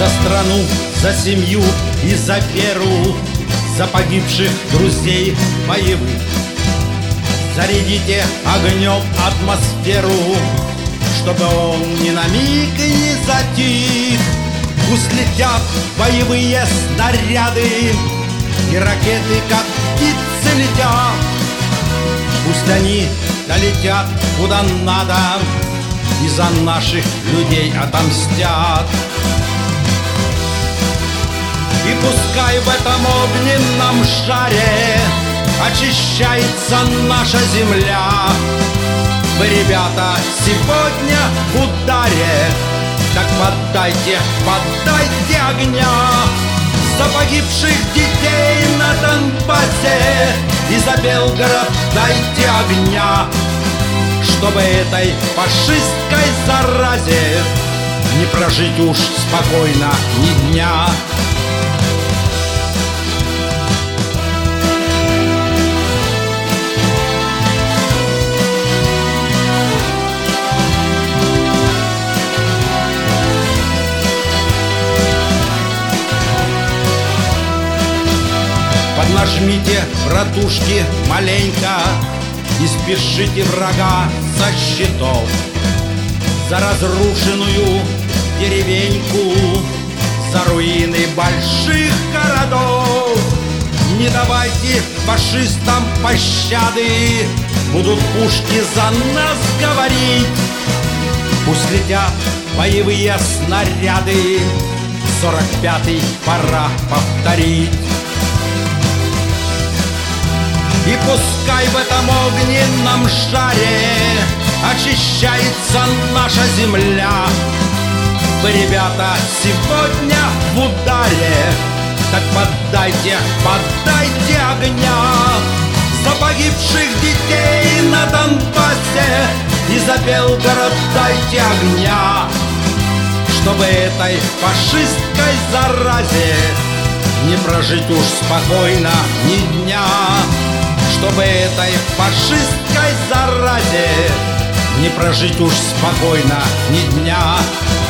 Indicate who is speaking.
Speaker 1: За страну, за семью и за веру, за погибших друзей боевых. Зарядите огнем атмосферу, чтобы он ни на миг не затих. Пусть летят боевые снаряды, и ракеты, как птицы, летят. Пусть они долетят куда надо и за наших людей отомстят. И пускай в этом огненном шаре очищается наша земля. Вы, ребята, сегодня в ударе, так поддайте, поддайте огня. За погибших детей на Донбассе и за Белгород дайте огня, чтобы этой фашистской заразе не прожить уж спокойно ни дня. Поднажмите, братушки, маленько и спешите врага со счетов. За разрушенную деревеньку, за руины больших городов. Не давайте фашистам пощады, будут пушки за нас говорить. Пусть летят боевые снаряды, 45-й пора повторить. И пускай в этом огненном шаре очищается наша земля. Вы, ребята, сегодня в ударе, так поддайте, поддайте огня. За погибших детей на Донбассе и за Белгород дайте огня, чтобы этой фашистской заразе не прожить уж спокойно ни дня. Чтобы этой фашистской заразе не прожить уж спокойно ни дня.